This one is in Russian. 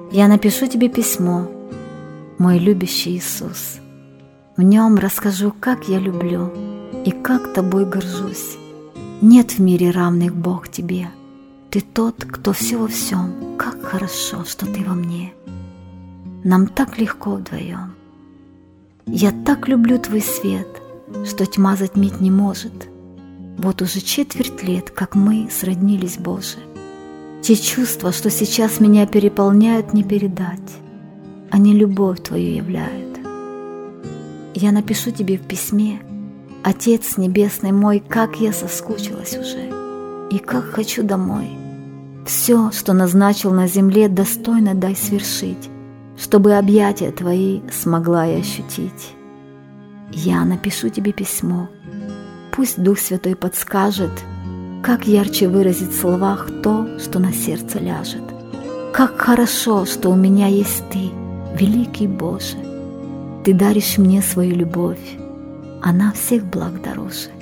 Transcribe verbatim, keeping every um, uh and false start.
Я напишу тебе письмо, мой любящий Иисус. В нем расскажу, как я люблю и как тобой горжусь. Нет в мире равных, Бог, тебе. Ты тот, кто все во всем. Как хорошо, что ты во мне. Нам так легко вдвоем. Я так люблю твой свет, что тьма затмить не может. Вот уже четверть лет, как мы сроднились, Боже. Те чувства, что сейчас меня переполняют, не передать. Они любовь твою являют. Я напишу тебе в письме: Отец Небесный мой, как я соскучилась уже, и как хочу домой. Все, что назначил на земле, достойно дай свершить, чтобы объятия твои смогла я ощутить. Я напишу тебе письмо, пусть Дух Святой подскажет, как ярче выразить в словах то, что на сердце ляжет. Как хорошо, что у меня есть ты, великий Боже. Ты даришь мне свою любовь, она всех благ дороже.